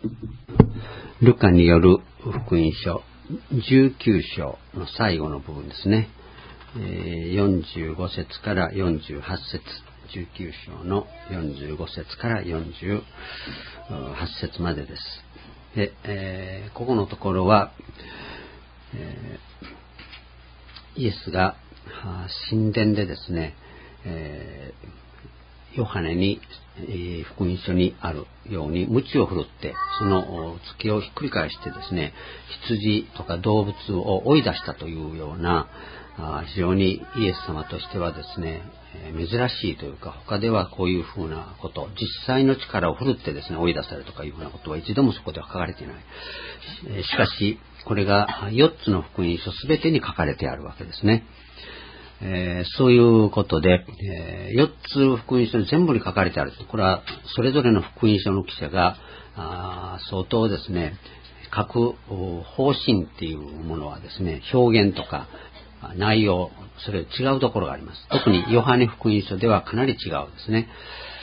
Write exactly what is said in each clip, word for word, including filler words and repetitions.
ルカによる福音書じゅうきゅう章の最後の部分ですね。よんじゅうご節からよんじゅうはち節、じゅうきゅう章のよんじゅうご節からよんじゅうはち節までです。で、えー、ここのところは、えー、イエスが神殿でですね、えー、ヨハネに、えー、福音書にあるように鞭を振るってその月をひっくり返してですね、羊とか動物を追い出したというような、あ非常にイエス様としてはですね、えー、珍しいというか、他ではこういうふうなこと、実際の力を振るってですね追い出されるとかいうふうなことは一度もそこでは書かれていない。えー、しかしこれがよっつの福音書すべてに書かれてあるわけですね。えー、そういうことで、えー、よっつ福音書に全部に書かれてある。これはそれぞれの福音書の記者があ相当ですね、書く方針っていうものはですね、表現とか内容、それ違うところがあります。特にヨハネ福音書ではかなり違うですね。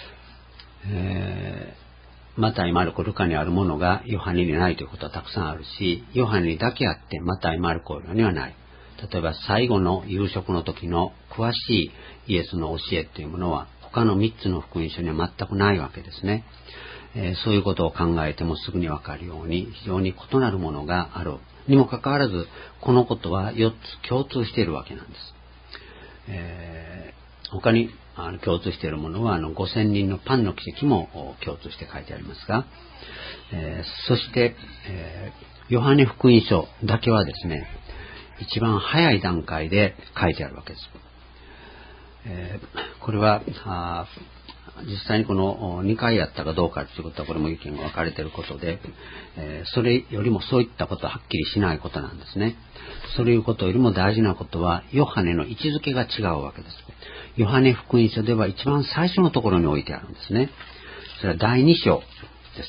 えー、マタイ、マルコ、ルカにあるものがヨハネにないということはたくさんあるし、ヨハネにだけあってマタイ、マルコにはない。例えば最後の夕食の時の詳しいイエスの教えというものは他のみっつの福音書には全くないわけですね。えー、そういうことを考えてもすぐにわかるように非常に異なるものがあるにもかかわらず、このことはよっつ共通しているわけなんです。えー、他にあの共通しているものはあのごせんにんのパンの奇跡も共通して書いてありますが、えー、そして、えー、ヨハネ福音書だけはですね、一番早い段階で書いてあるわけです。えー、これはあ実際にこのにかいやったかどうかということはこれも意見が分かれていることで、えー、それよりもそういったことははっきりしないことなんですね。そういうことよりも大事なことはヨハネの位置づけが違うわけです。ヨハネ福音書では一番最初のところに置いてあるんですね。それはだいに章です。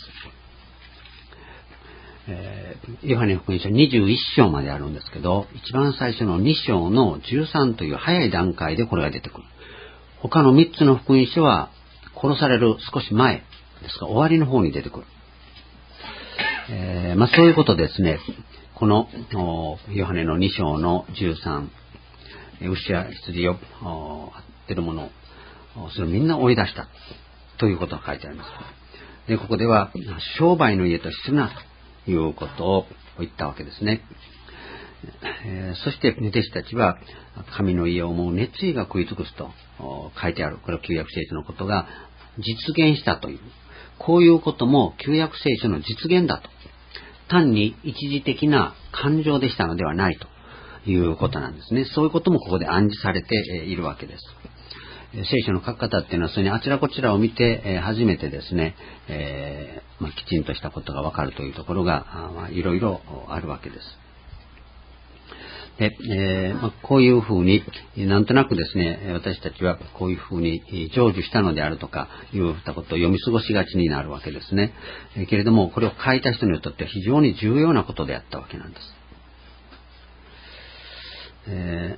えー、ヨハネ福音書にじゅういっ章まであるんですけど、一番最初のに章のじゅうさんという早い段階でこれが出てくる。他のみっつの福音書は殺される少し前ですが終わりの方に出てくる。えーまあ、そういうことですね。このヨハネのに章のじゅうさん、牛や羊を張っているものをそれをみんな追い出したということが書いてあります。でここでは商売の家とするなということを言ったわけですね。えー、そして弟子たちは神の家をもう熱意が食い尽くすと書いてある。これは旧約聖書のことが実現したという、こういうことも旧約聖書の実現だと、単に一時的な感情でしたのではないということなんですね。そういうこともここで暗示されているわけです。聖書の書き方っていうのはそれにあちらこちらを見て初めてですね、えーまあ、きちんとしたことがわかるというところが、まあ、いろいろあるわけです。でえーまあ、こういうふうになんとなくですね、私たちはこういうふうに成就したのであるとかいうことを読み過ごしがちになるわけですね。えー、けれどもこれを書いた人にとっては非常に重要なことであったわけなんです。え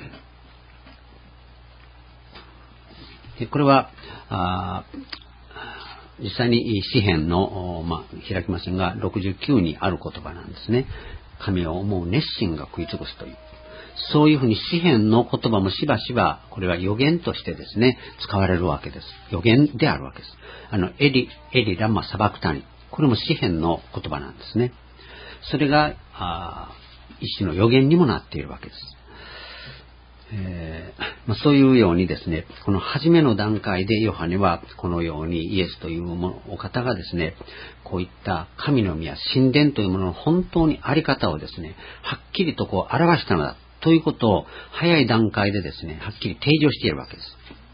ー、でこれはあ実際に詩編の、まあ、開きませんがろくじゅうきゅうにある言葉なんですね。神を思う熱心が食い尽くすという、そういうふうに詩編の言葉もしばしばこれは予言としてですね使われるわけです。予言であるわけです。あのエリエリラマサバクタニ、これも詩編の言葉なんですね。それがあ一種の予言にもなっているわけです。えーまあ、そういうようにですね、この初めの段階でヨハネはこのようにイエスというものお方がですね、こういった神の宮神殿というものの本当にあり方をですねはっきりとこう表したのだということを早い段階でですねはっきり提示をしているわけです。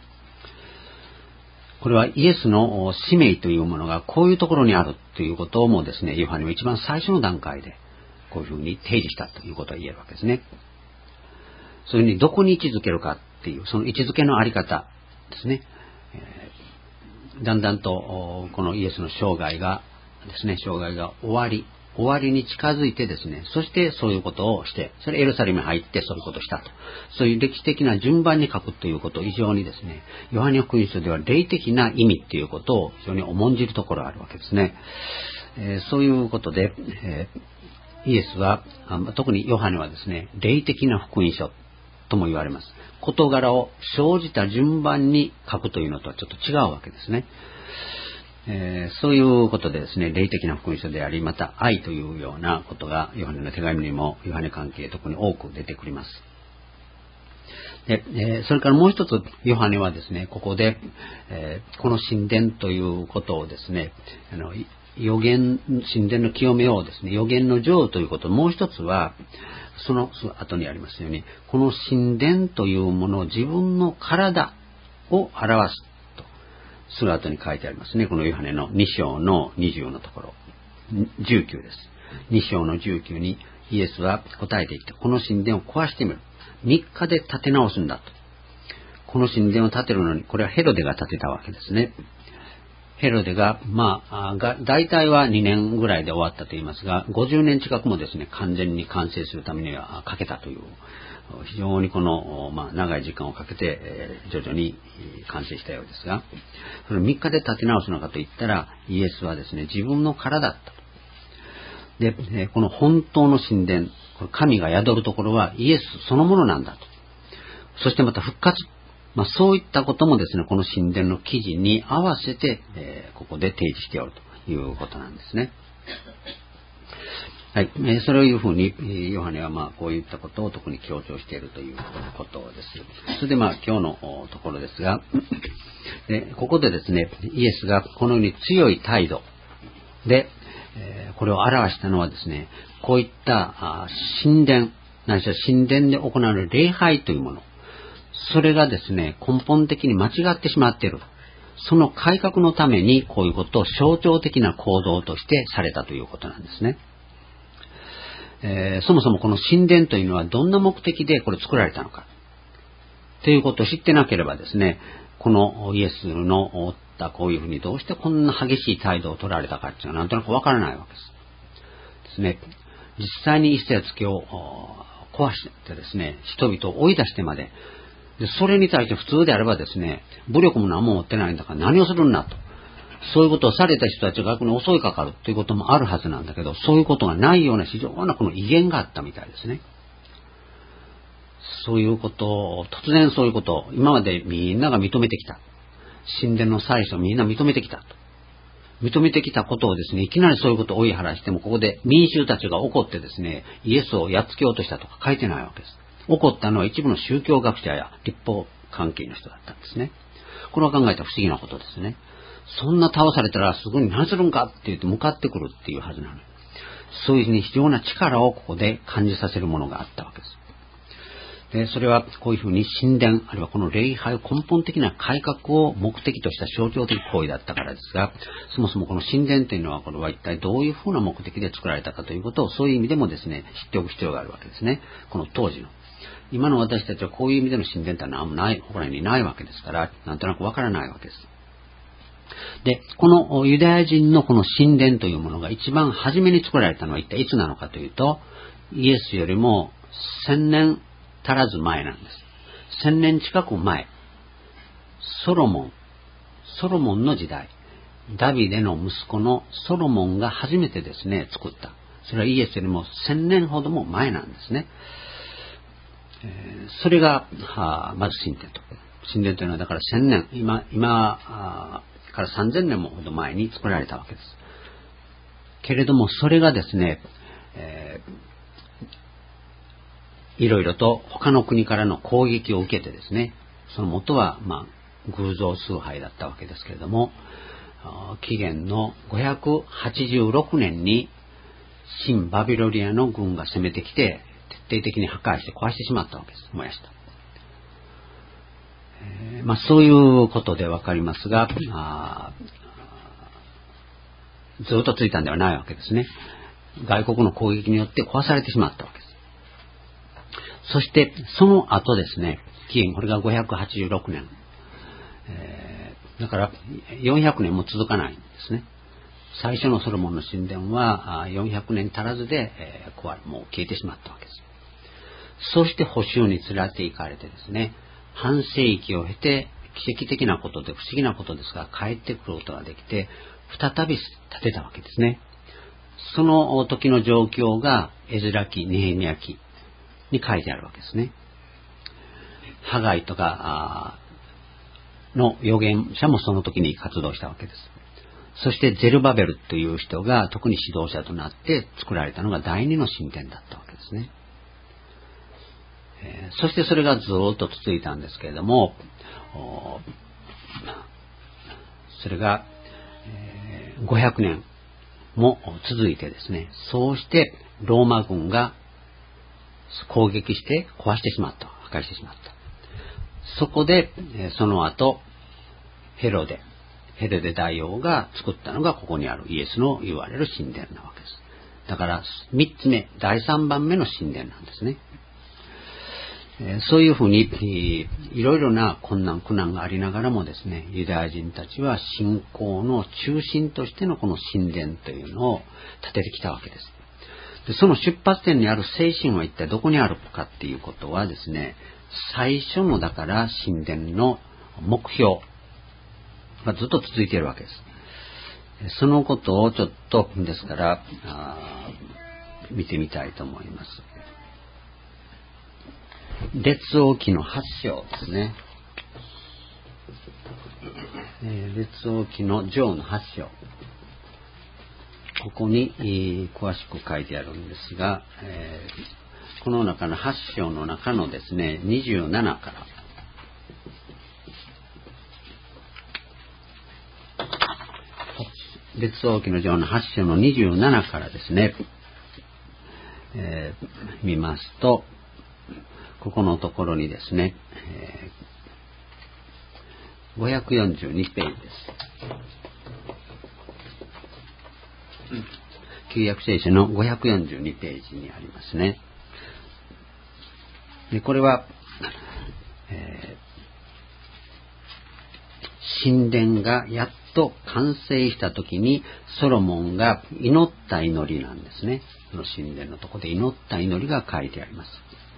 これはイエスの使命というものがこういうところにあるということをもですね、ヨハネは一番最初の段階でこういうふうに提示したということが言えるわけですね。それにどこに位置づけるかっていうその位置づけのあり方ですね。えー、だんだんとこのイエスの生涯がですね、生涯が終わり終わりに近づいてですね、そしてそういうことをして、それエルサレムに入ってそういうことをしたと、そういう歴史的な順番に書くということを以上にですね、ヨハネ福音書では霊的な意味ということを非常に重んじるところがあるわけですね。 えー、そういうことで、えー、イエスは、特にヨハネはですね、霊的な福音書とも言われます。事柄を生じた順番に書くというのとはちょっと違うわけですね。えー、そういうことでですね、霊的な福音書であり、また愛というようなことがヨハネの手紙にもヨハネ関係特に多く出てくります。で、えー、それからもう一つヨハネはですね、ここで、えー、この神殿ということをですね、あの預言、神殿の清めをですね、預言の女王ということ、もう一つはその後にありますように、この神殿というものを自分の体を表すと、その後に書いてありますね。このヨハネのに章のにじゅうのところ、じゅうきゅうです。に章のじゅうきゅうにイエスは答えていって、この神殿を壊してみる。みっかで建て直すんだと。この神殿を建てるのに、これはヘロデが建てたわけですね。ヘロデが、まあ、が大体はにねんぐらいで終わったと言いますが、ごじゅうねん近くもですね、完全に完成するためにはかけたという、非常にこの、まあ、長い時間をかけて、えー、徐々に完成したようですが、そのみっかで建て直すのかといったら、イエスはですね、自分の体だった。で、この本当の神殿、神が宿るところはイエスそのものなんだと。そしてまた復活。まあ、そういったこともですね、この神殿の記事に合わせて、えー、ここで提示しておるということなんですね。はい。えー、それをいうふうに、ヨハネはまあこういったことを特に強調しているということです。それでまあ今日のところですが、でここでですね、イエスがこのように強い態度で、えー、これを表したのはですね、こういった神殿、ないしは神殿で行われる礼拝というもの、それがですね、根本的に間違ってしまっている。その改革のためにこういうことを象徴的な行動としてされたということなんですね。えー、そもそもこの神殿というのはどんな目的でこれ作られたのかということを知ってなければですね、このイエスのおったこういうふうにどうしてこんな激しい態度を取られたかっていうのはなんとなくわからないわけです。ですね、実際に一切付けを壊してですね、人々を追い出してまで、でそれに対して普通であればですね、武力も何も持ってないんだから何をするんだと。そういうことをされた人たちが逆に襲いかかるということもあるはずなんだけど、そういうことがないような非常なこの威厳があったみたいですね。そういうことを、突然そういうことを、今までみんなが認めてきた。神殿の祭司をみんな認めてきたと。認めてきたことをですね、いきなりそういうことを追い払しても、ここで民衆たちが怒ってですね、イエスをやっつけようとしたとか書いてないわけです。怒ったのは一部の宗教学者や立法関係の人だったんですね。これは考えたら不思議なことですね。そんな倒されたらすぐに何するんかって言って向かってくるっていうはずなの。そういうふうに非常な力をここで感じさせるものがあったわけです。で、それはこういうふうに神殿、あるいはこの礼拝を根本的な改革を目的とした象徴的行為だったからですが、そもそもこの神殿というのはこれは一体どういうふうな目的で作られたかということを、そういう意味でもですね、知っておく必要があるわけですね。この当時の。今の私たちはこういう意味での神殿というのは何もない、他にないわけですから、なんとなくわからないわけです。で、このユダヤ人のこの神殿というものが一番初めに作られたのは一体いつなのかというと、イエスよりも千年足らず前なんです。千年近く前、ソロモン、ソロモンの時代、ダビデの息子のソロモンが初めてですね、作った。それはイエスよりも千年ほども前なんですね。えー、それが、はあ、まず神殿と。神殿というのはだから千年、今、今から三千年もほど前に作られたわけです。けれども、それがですね、えー、いろいろと他の国からの攻撃を受けてですね、その元は、まあ、偶像崇拝だったわけですけれども、紀元のごひゃくはちじゅうろくねんに新バビロニアの軍が攻めてきて、徹底的に破壊して壊してしまったわけです。燃やした。えー、まあ、そういうことでわかりますが、あずっとついたんではないわけですね。外国の攻撃によって壊されてしまったわけです。そしてその後ですね、紀元これがごひゃくはちじゅうろくねん、えー、だからよんひゃくねんも続かないんですね。最初のソロモンの神殿はよんひゃくねん足らずで、えー、壊れもう消えてしまったわけです。そして補修に連れて行かれてですね、半世紀を経て奇跡的なことで不思議なことですが帰ってくることができて再び建てたわけですね。 その時の状況がエズラ記、ネヘミヤ記に書いてあるわけですね。ハガイとかの預言者もその時に活動したわけです。そしてゼルバベルという人が特に指導者となって作られたのが第二の神殿だったわけですね。えー、そしてそれがずっと続いたんですけれども、それが、えー、ごひゃくねんも続いてですね、そうしてローマ軍が攻撃して壊してしまった、破壊してしまった。そこでその後ヘロデヘロデ大王が作ったのがここにあるイエスの言われる神殿なわけです。だから三つ目、第三番目の神殿なんですね。そういうふうにいろいろな困難苦難がありながらもですね、ユダヤ人たちは信仰の中心としてのこの神殿というのを建ててきたわけです。でその出発点にある精神は一体どこにあるかっていうことはですね、最初のだから神殿の目標がずっと続いているわけです。そのことをちょっとですから見てみたいと思います。列王記のはち章ですね。えー、列王記の上のはち章、ここに、えー、詳しく書いてあるんですが、えー、この中のはち章の中のですねにじゅうななから列王記の上のはち章のにじゅうななからですね、えー、見ますと、ここのところにですね、えー、ごひゃくよんじゅうにページです。旧約聖書のごひゃくよんじゅうにページにありますね。でこれは、えー、神殿がやっと完成した時にソロモンが祈った祈りなんですね。この神殿のところで祈った祈りが書いてあります。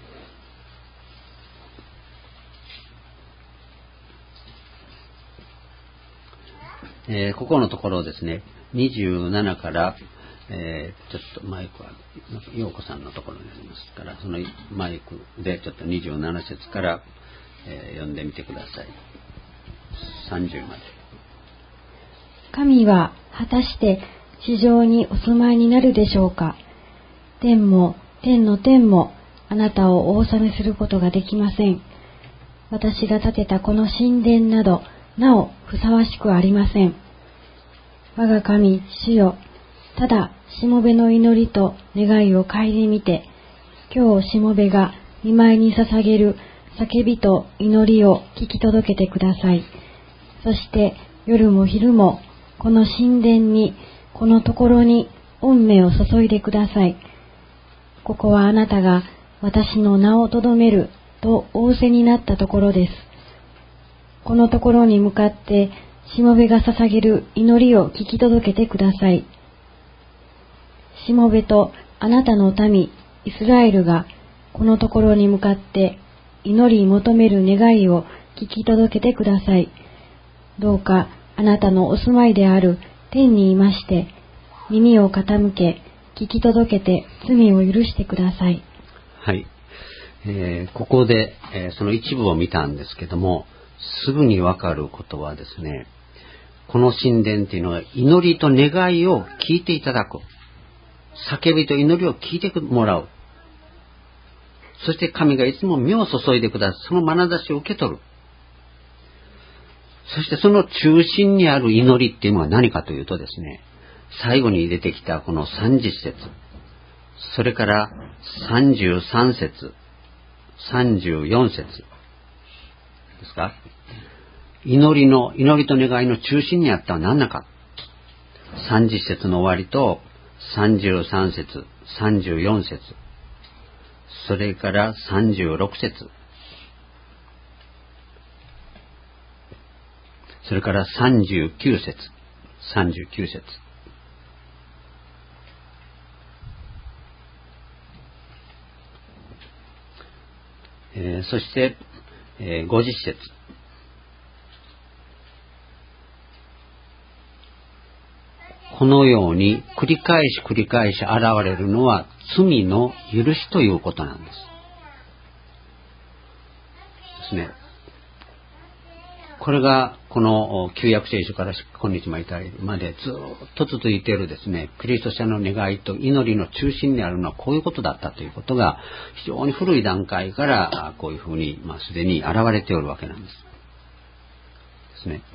えー、ここのところをですね、にじゅうななから、えー、ちょっとマイクは陽子さんのところにありますから、そのマイクでちょっとにじゅうなな節から、えー、読んでみてください。さんじゅうまで。 神は果たして地上にお住まいになるでしょうか。天も天の天もあなたをお納めすることができません。私が建てたこの神殿などなおふさわしくありません。我が神主よ、ただしもべの祈りと願いを顧みて、今日しもべが御前に捧げる叫びと祈りを聞き届けてください。そして夜も昼もこの神殿に、このところに御目を注いでください。ここはあなたが私の名をとどめると仰せになったところです。このところに向かってしもべが捧げる祈りを聞き届けてください。しもべとあなたの民イスラエルがこのところに向かって祈り求める願いを聞き届けてください。どうかあなたのお住まいである天にいまして耳を傾け聞き届けて罪を許してください。 はい、えー、ここで、えー、その一部を見たんですけども、すぐにわかることはですね、この神殿というのは祈りと願いを聞いていただく、叫びと祈りを聞いてもらう、そして神がいつも目を注いでください、その眼差しを受け取る。そしてその中心にある祈りっていうのは何かというとですね、最後に出てきたこのさんじゅっ節、それからさんじゅうさん節、さんじゅうよん節ですか。祈りの、祈りと願いの中心にあったのは何なのか。さんじゅっ節の終わりとさんじゅうさん節、さんじゅうよん節、それからさんじゅうろく節、それからさんじゅうきゅう節、さんじゅうきゅう節、えー、そして、えー、ごじゅっ節、 このように繰り返し繰り返し現れるのは罪の許しということなんです。ですね。これがこの旧約聖書から今日までずっと続いているですね、キリスト者の願いと祈りの中心にあるのはこういうことだったということが非常に古い段階からこういうふうにまあすでに現れておるわけなんです。ですね。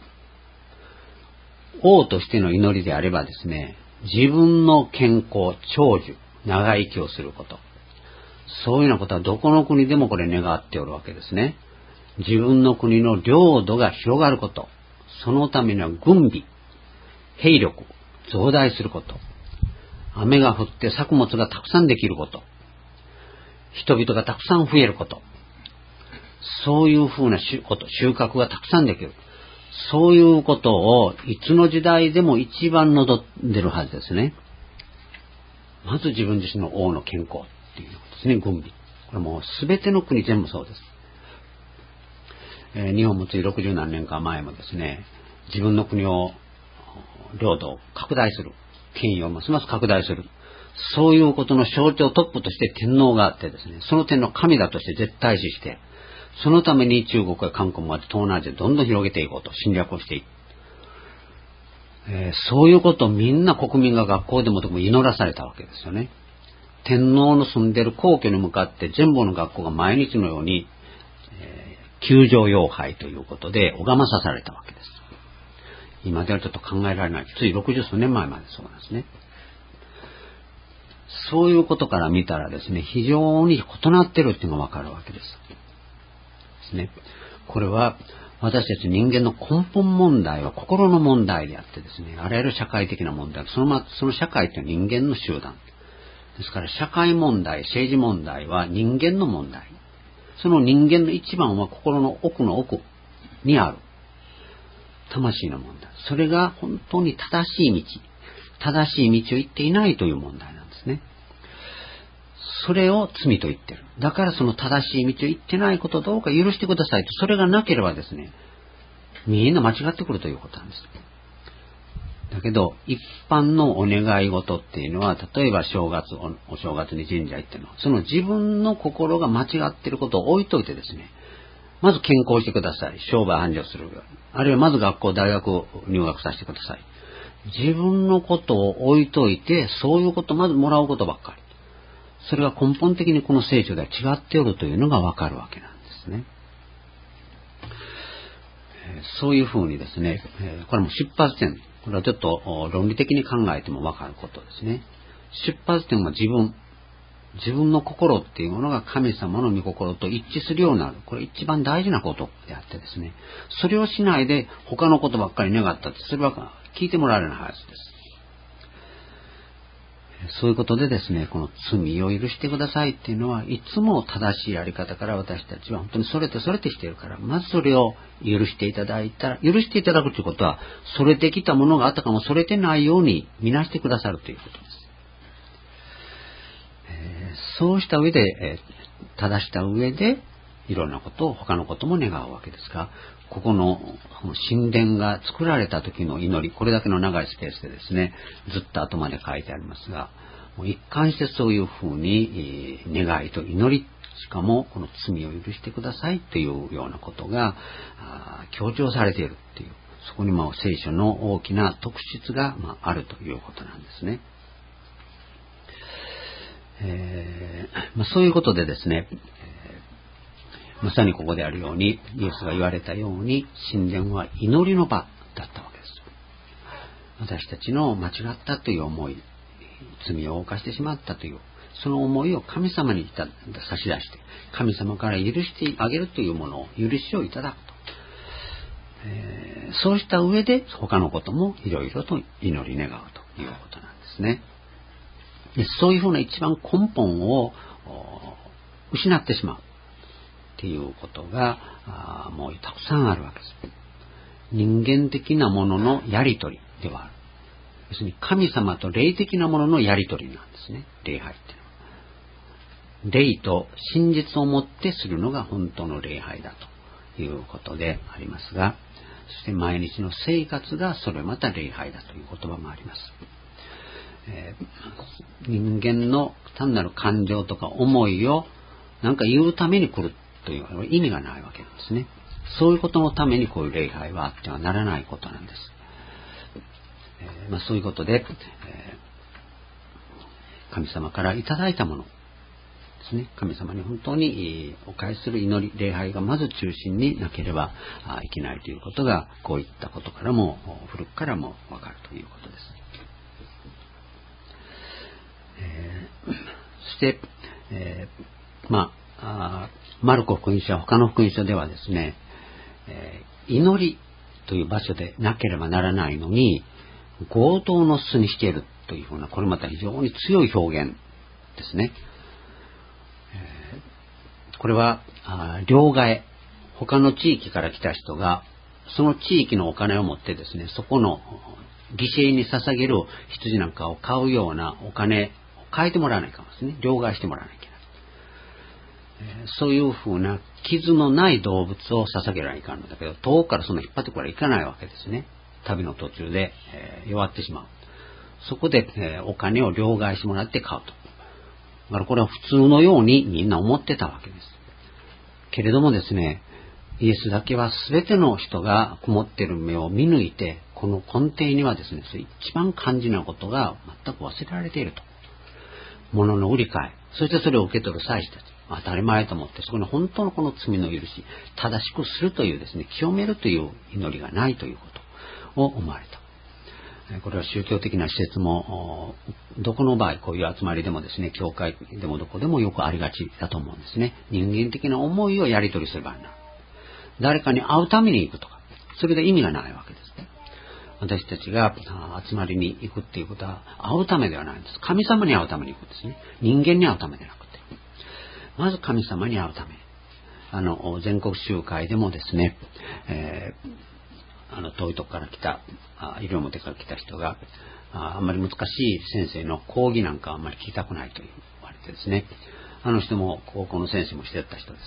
王としての祈りであればですね、自分の健康、長寿、長生きをすること、そういうようなことはどこの国でもこれ願っておるわけですね。自分の国の領土が広がること、そのためには軍備、兵力、増大すること、雨が降って作物がたくさんできること、人々がたくさん増えること、そういうふうなこと、収穫がたくさんできる。そういうことをいつの時代でも一番望んでるはずですね。まず自分自身の王の健康っていうことですね、軍備。これもうすべての国全部そうです。えー、日本もついろくじゅうなんねんか前もですね、自分の国を、領土を拡大する。権威をますます拡大する。そういうことの象徴トップとして天皇があってですね、その天の神だとして絶対視して、そのために中国や韓国まで東南アジアどんどん広げていこうと侵略をしていく。えー、そういうことをみんな国民が学校でもでも祈らされたわけですよね。天皇の住んでる皇居に向かって全部の学校が毎日のように、えー、宮城妖拝ということで拝まさされたわけです。今ではちょっと考えられない。ついろくじゅうすうねんまえまでそうなんですね。そういうことから見たらですね、非常に異なってるっていうのがわかるわけです。ですね。これは私たち人間の根本問題は心の問題であってですね、あらゆる社会的な問題、その、ま、その社会というのは人間の集団。ですから社会問題、政治問題は人間の問題。その人間の一番は心の奥の奥にある。魂の問題。それが本当に正しい道、正しい道を行っていないという問題なんですね。それを罪と言ってる。だからその正しい道を行ってないことをどうか許してくださいと。それがなければですね、みんな間違ってくるということなんです。だけど、一般のお願い事っていうのは、例えば正月、お正月に神社行っての、その自分の心が間違っていることを置いといてですね、まず健康してください。商売繁盛するように。あるいはまず学校、大学を入学させてください。自分のことを置いといて、そういうこと、まずもらうことばっかり。それが根本的にこの聖書では違っておるというのがわかるわけなんですね。そういうふうにですね、これも出発点、これはちょっと論理的に考えてもわかることですね。出発点は自分、自分の心っていうものが神様の御心と一致するようになる。これ一番大事なことであってですね、それをしないで他のことばっかり願ったって、それは聞いてもらえないはずです。そういうことでですね、この罪を許してくださいっていうのは、いつも正しいやり方から私たちは本当にそれてそれてしているから、まずそれを許していただいたら、許していただくということは、それてきたものがあったかもそれてないように見なしてくださるということです。えー、そうした上で、えー、正した上で、いろんなことを、他のことも願うわけですが、ここの神殿が作られた時の祈り、これだけの長いスペースでですね、ずっと後まで書いてありますが、もう一貫してそういうふうに、えー、願いと祈り、しかもこの罪を許してくださいというようなことが強調されているという、そこにも聖書の大きな特質が、まあ、あるということなんですね。えーまあ、そういうことでですね、まさにここであるように、イエスが言われたように、神殿は祈りの場だったわけです。私たちの間違ったという思い、罪を犯してしまったという、その思いを神様に差し出して、神様から許してあげるというものを、許しをいただくと。えー、そうした上で、他のこともいろいろと祈り願うということなんですね。でそういうふうな一番根本を失ってしまう。っていうことがもうたくさんあるわけです。人間的なもののやりとりではある。要するに神様と霊的なもののやりとりなんですね。礼拝っていうのは。霊と真実をもってするのが本当の礼拝だということでありますが、 そして毎日の生活がそれまた礼拝だという言葉もあります。えー、人間の単なる感情とか思いをなんか言うために来るという意味がないわけなんですね。そういうことのためにこういう礼拝はあってはならないことなんです。えーまあ、そういうことで、えー、神様からいただいたものですね、神様に本当にお返しする祈り、礼拝がまず中心になければいけないということが、こういったことからも古くからもわかるということです。えー、そして、えー、まあマルコ福音書や他の福音書ではですね、えー、祈りという場所でなければならないのに強盗の巣にしているというふうな、これまた非常に強い表現ですね。えー、これは両替、他の地域から来た人がその地域のお金を持ってですね、そこの犠牲に捧げる羊なんかを買うようなお金を変えてもらわないかんですね。両替してもらわなきゃいけない。えー、そういうふうな傷のない動物を捧げられないかんのだけど、遠くからそんな引っ張ってこれいかないわけですね。旅の途中で、えー、弱ってしまう。そこで、えー、お金を両替してもらって買うと。だからこれは普通のようにみんな思ってたわけです。けれどもですね、イエスだけは全ての人が曇っている目を見抜いて、この根底にはですね、一番肝心なことが全く忘れられていると。物の売り買い、そしてそれを受け取る祭司たち、当たり前と思って、そこに本当のこの罪の許し、正しくするというですね、清めるという祈りがないということを思われた。これは宗教的な施設もどこの場合、こういう集まりでもですね、教会でもどこでもよくありがちだと思うんですね。人間的な思いをやり取りする場合な、誰かに会うために行くとか、それで意味がないわけですね。私たちが集まりに行くっていうことは会うためではないんです。神様に会うために行くんですね。人間に会うためでなくて、まず神様に会うため。あの全国集会でもですね、えー、あの遠いとこから来た、医療表から来た人が あ, あんまり難しい先生の講義なんかあんまり聞きたくないと言われてですね、あの人も高校の先生もしてた人です。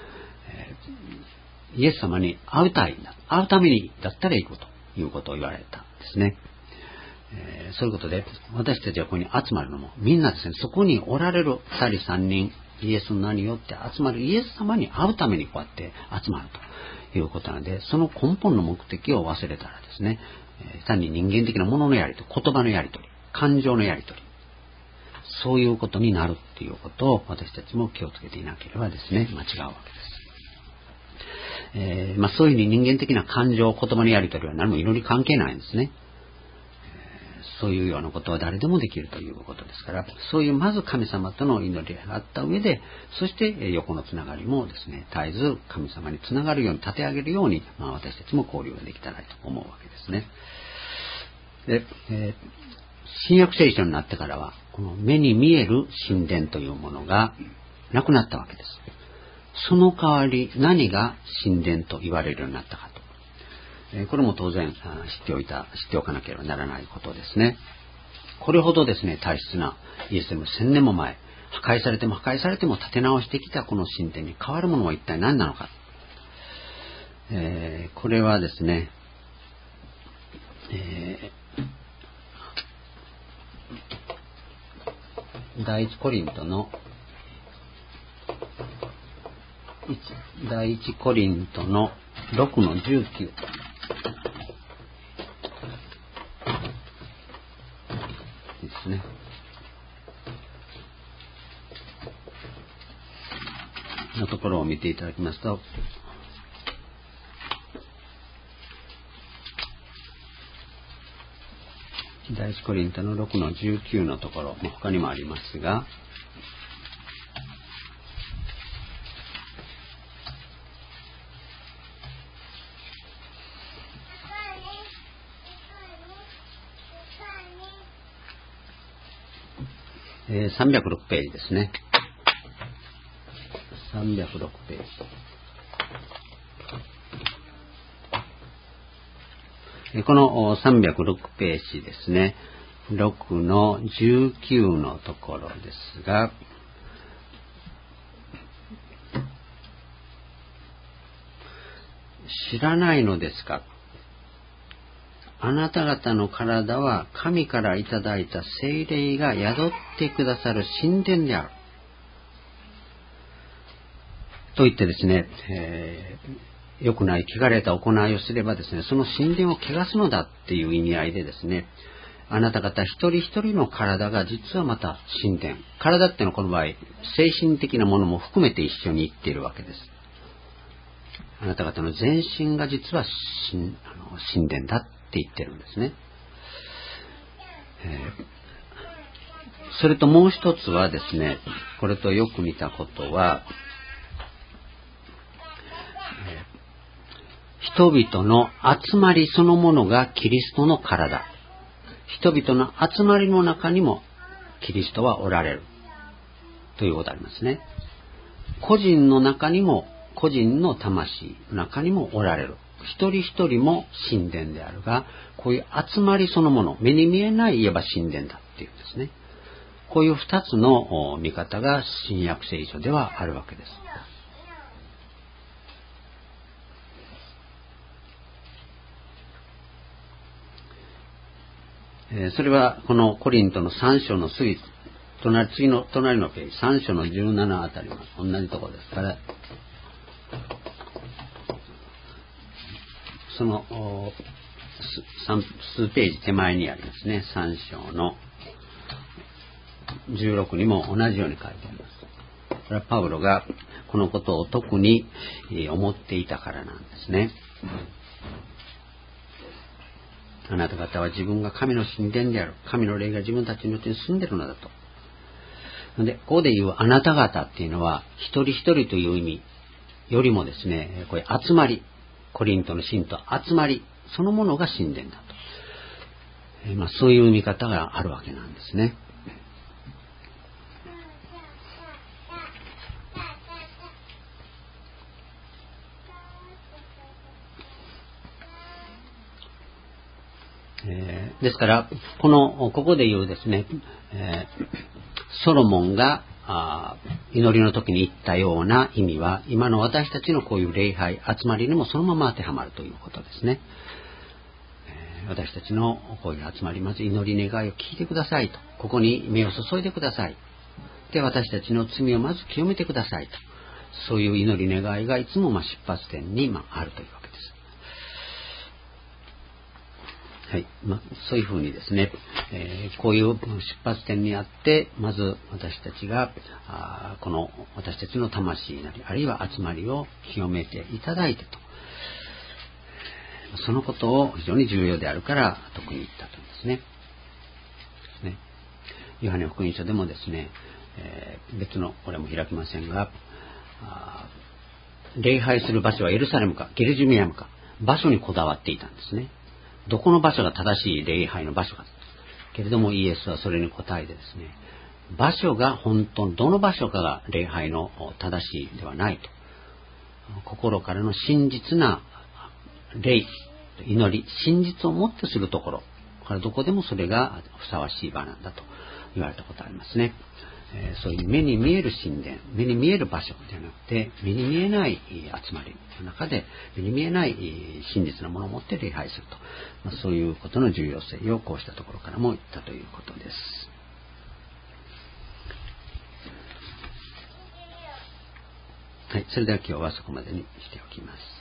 えー、イエス様に会いたいんだ、会うためにだったら行くということを言われたんですね。えー、そういうことで私たちはここに集まるのもみんなですね、そこにおられるふたりさんにんイエスの名によって集まるイエス様に会うためにこうやって集まるということなので、その根本の目的を忘れたらですね、えー、単に人間的なもののやり取り、言葉のやり取り、感情のやり取り、そういうことになるっていうことを私たちも気をつけていなければですね、間違うわけです。えーまあ、そういうふうに人間的な感情、言葉のやり取りは何も祈り関係ないんですね。そういうようなことは誰でもできるということですから、そういうまず神様との祈りがあった上で、そして横のつながりもですね、絶えず神様につながるように立て上げるように、まあ、私たちも交流ができたらと思うわけですね。で、えー、新約聖書になってからはこの目に見える神殿というものがなくなったわけです。その代わり何が神殿と言われるようになったかと、これも当然知っておいた、知っておかなければならないことですね。これほどですね、大切なイエス様も千年も前、破壊されても破壊されても立て直してきたこの神殿に変わるものは一体何なのか。えー、これはですね、えー、第一コリントの第一コリントのろくのじゅうきゅうですね。のところを見ていただきますと、第一コリントのろくのじゅうきゅうのところ、他にもありますが、えー、さんびゃくろくページですね。さんびゃくろくページ。えー、このさんびゃくろくページですね。ろくのじゅうきゅうのところですが、知らないのですかあなた方の体は神からいただいた聖霊が宿ってくださる神殿である。と言ってですね、えー、良くない汚れた行いをすればですね、その神殿を汚すのだっていう意味合いでですね、あなた方一人一人の体が実はまた神殿。体っていうのはこの場合、精神的なものも含めて一緒に言っているわけです。あなた方の全身が実は 神, あの神殿だって言ってるんですね。えー、それともう一つはですね、これとよく似たことは、人々の集まりそのものがキリストの体。人々の集まりの中にもキリストはおられるということでありますね。個人の中にも、個人の魂の中にもおられる。一人一人も神殿であるが、こういう集まりそのもの、目に見えない言えば神殿だっていうんですね。こういう二つの見方が新約聖書ではあるわけです。それはこのコリントのさん章の次、隣、次の隣のページ、さん章のじゅうななあたりも同じところですから、その数ページ手前にありますね、さん章のじゅうろくにも同じように書いてあります。これはパウロがこのことを特に思っていたからなんですね。あなた方は自分が神の神殿である。神の霊が自分たちのうちに住んでいるのだと。で、ここで言うあなた方っていうのは、一人一人という意味よりもですね、これ集まり、コリントの信徒集まり、そのものが神殿だと。えーまあ、そういう見方があるわけなんですね。えー、ですからこのここで言うですね、えー、ソロモンがあ祈りの時に言ったような意味は今の私たちのこういう礼拝集まりにもそのまま当てはまるということですね。えー、私たちのこういう集まり、まず祈り願いを聞いてくださいと、ここに目を注いでください。で、私たちの罪をまず清めてくださいと、そういう祈り願いがいつもまあ出発点にまああるというわけです。はい、まあ、そういうふうにですね、えー、こういう出発点にあって、まず私たちがあこの私たちの魂なり、あるいは集まりを清めていただいてと、そのことを非常に重要であるから特に言ったというんですね。ね、ヨハネ福音書でもですね、えー、別のこれも開きませんが、あ礼拝する場所はエルサレムかゲルジュミアムか、場所にこだわっていたんですね。どこの場所が正しい礼拝の場所か。けれどもイエスはそれに答えてですね、場所が本当、どの場所かが礼拝の正しいではないと。心からの真実な礼、祈り、真実をもってするところ。これどこでもそれがふさわしい場なんだと言われたことありますね。えー、そういう目に見える神殿、目に見える場所ではなくて、目に見えない集まりの中で、目に見えない真実なものを持って礼拝すると、まあ、そういうことの重要性をこうしたところからも言ったということです。はい、それでは今日はそこまでにしておきます。